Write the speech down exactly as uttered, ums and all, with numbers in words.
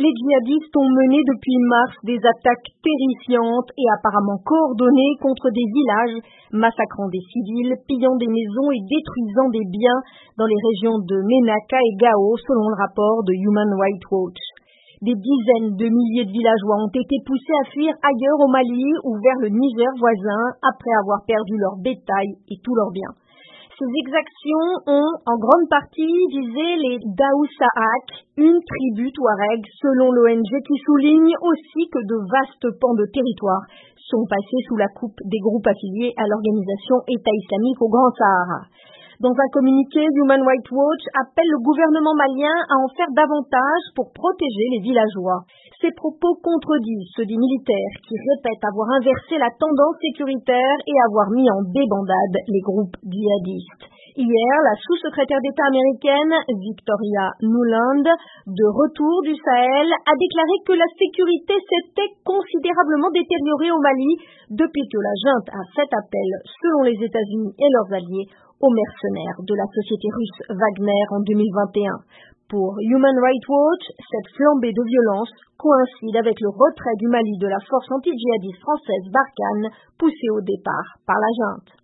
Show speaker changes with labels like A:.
A: Les djihadistes ont mené depuis mars des attaques terrifiantes et apparemment coordonnées contre des villages, massacrant des civils, pillant des maisons et détruisant des biens dans les régions de Menaka et Gao, selon le rapport de Human Rights Watch. Des dizaines de milliers de villageois ont été poussés à fuir ailleurs au Mali ou vers le Niger voisin après avoir perdu leur bétail et tous leurs biens. Ces exactions ont en grande partie visé les Daoussaak, une tribu touareg, selon l'O N G qui souligne aussi que de vastes pans de territoire sont passés sous la coupe des groupes affiliés à l'organisation État islamique au Grand Sahara. Dans un communiqué, Human Rights Watch appelle le gouvernement malien à en faire davantage pour protéger les villageois. Ces propos contredisent ceux des militaires qui répètent avoir inversé la tendance sécuritaire et avoir mis en débandade les groupes djihadistes. Hier, la sous-secrétaire d'État américaine, Victoria Nuland, de retour du Sahel, a déclaré que la sécurité s'était considérablement détériorée au Mali depuis que la junte a fait appel, selon les États-Unis et leurs alliés, aux mercenaires de la société russe Wagner en deux mille vingt et un. Pour Human Rights Watch, cette flambée de violence coïncide avec le retrait du Mali de la force anti-djihadiste française Barkhane, poussée au départ par la junte.